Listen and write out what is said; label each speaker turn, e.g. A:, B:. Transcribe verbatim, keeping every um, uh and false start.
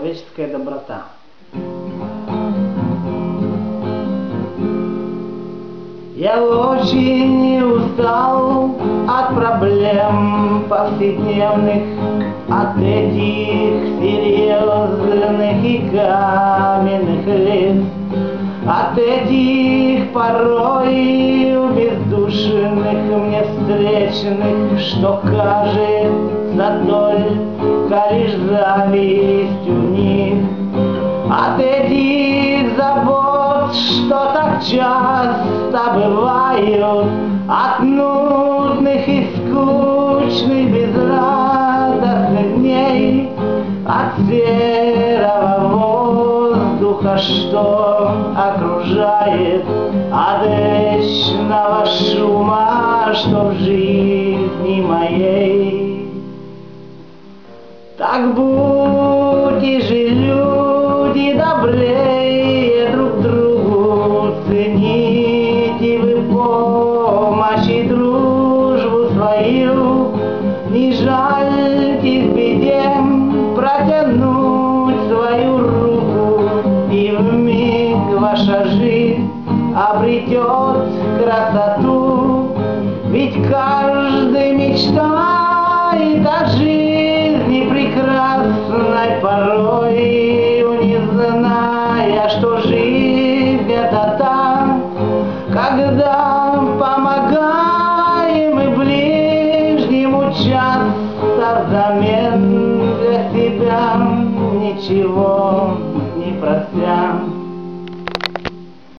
A: человеческая доброта. Я очень устал от проблем повседневных, от этих серьезных и каменных лиц, от этих порой бездушных мне встречных, что кажется только лишь зависть у них, от этих забот, что так часто бывают, от нудных и скучных безрадостных дней, от серого воздуха, что окружает, от вечного шума, что в жизни моей. Так будьте же, люди, добрее друг другу, цените вы помощь и дружбу свою, не жальтесь в беде протянуть свою руку, и вмиг ваша жизнь обретет красоту, ведь каждый мечтает о жизни прекрасной, порой не зная, что жизнь это та, когда помогаем и ближнему часто взамен для себя ничего не прося.